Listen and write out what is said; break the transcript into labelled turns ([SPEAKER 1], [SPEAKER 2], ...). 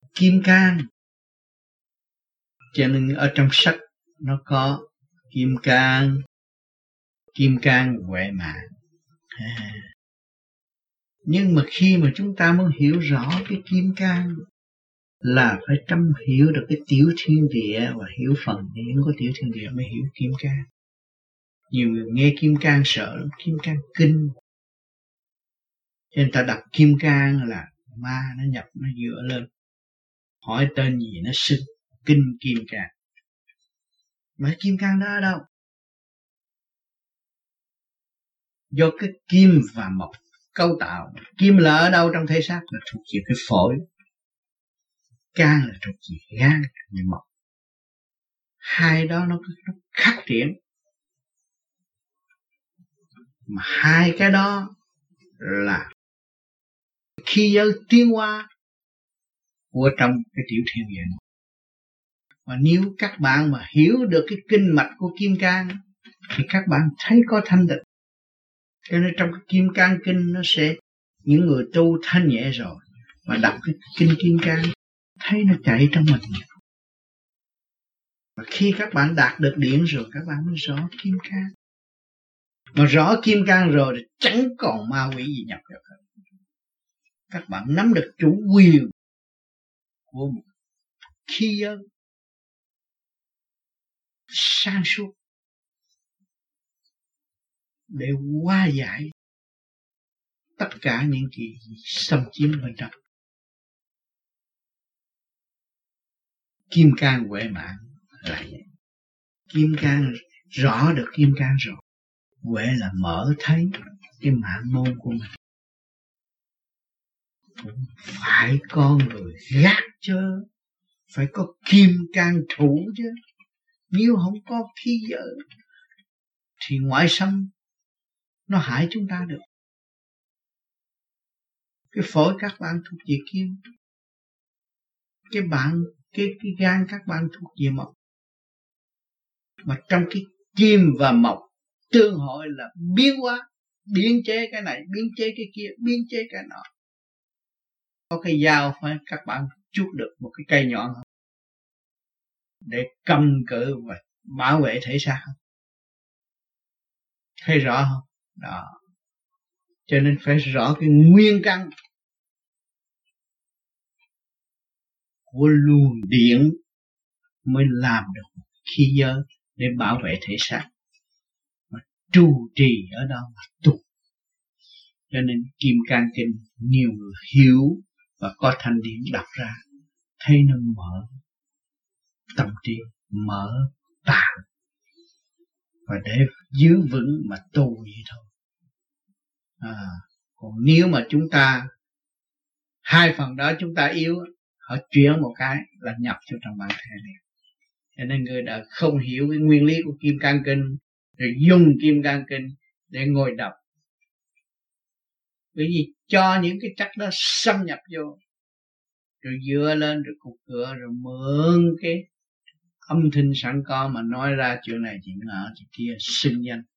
[SPEAKER 1] kim cang. Cho nên ở trong sách nó có kim cang huệ mạng. Nhưng mà khi mà chúng ta muốn hiểu rõ cái kim cang là phải hiểu được cái tiểu thiên địa và hiểu phần điển của tiểu thiên địa mới hiểu kim cang. Nhiều người nghe kim cang sợ lắm, kim cang kinh. Cho nên ta đọc kim cang là ma nó nhập nó dựa lên. Hỏi tên gì nó xưng kinh kim cang. Mà kim cang đó ở đâu? Do cái kim và mộc cấu tạo. Kim là ở đâu trong thể xác? Là thuộc về cái phổi. Can là thuộc về gan và mộc. Hai đó nó khắc triển. Mà hai cái đó là khi giới tiến hóa của trong cái tiểu thiên địa này. Và nếu các bạn mà hiểu được cái kinh mạch của kim cang thì các bạn thấy có thanh tịnh. Cho nên trong cái kim cang kinh nó sẽ, những người tu thanh nhẹ rồi mà đọc cái kinh kim cang thấy nó chạy trong mình. Và khi các bạn đạt được điển rồi các bạn mới rõ kim cang. Mà rõ kim cang rồi thì chẳng còn ma quỷ gì nhập được hết. Các bạn nắm được chủ quyền của một khí giới sáng suốt để hóa giải tất cả những gì xâm chiếm bên trong. Kim cang huệ mạng là vậy. Kim cang rõ được kim cang rồi, huệ là mở thấy cái mạng môn của mình. Cũng phải con người gác chớ, phải có kim cang thủ chứ. Nếu không có khí giới thì ngoại xâm nó hại chúng ta được. Cái phổi các bạn thuộc về kim, cái gan các bạn thuộc về mộc. Mà trong cái kim và mộc tương hội là biến hóa, biến chế cái này, biến chế cái kia, biến chế cái nọ. Có cái dao phải các bạn chuốt được một cái cây nhọn không? Để cầm cự và bảo vệ thể xác không? Thấy rõ không? Đó. Cho nên phải rõ cái nguyên căn của luồng điện mới làm được khí giới để bảo vệ thể xác. Mà trụ trì ở đó mà tu. Cho nên Kim Cang Kinh nhiều người hiểu và có thanh điển đọc ra, thấy nó mở tâm trí, mở tạng, và để giữ vững mà tu vậy thôi. Còn nếu mà chúng ta hai phần đó chúng ta yếu, họ chuyển một cái là nhập cho trong bản thể này. Cho nên người đã không hiểu cái nguyên lý của Kim Cang Kinh, rồi dùng Kim Cang Kinh để ngồi đọc. Bởi vì cho những cái chất đó xâm nhập vô, rồi dựa lên, rồi cục cửa, rồi mượn cái âm thanh sẵn có mà nói ra chuyện này chuyện nọ chuyện kia, xưng danh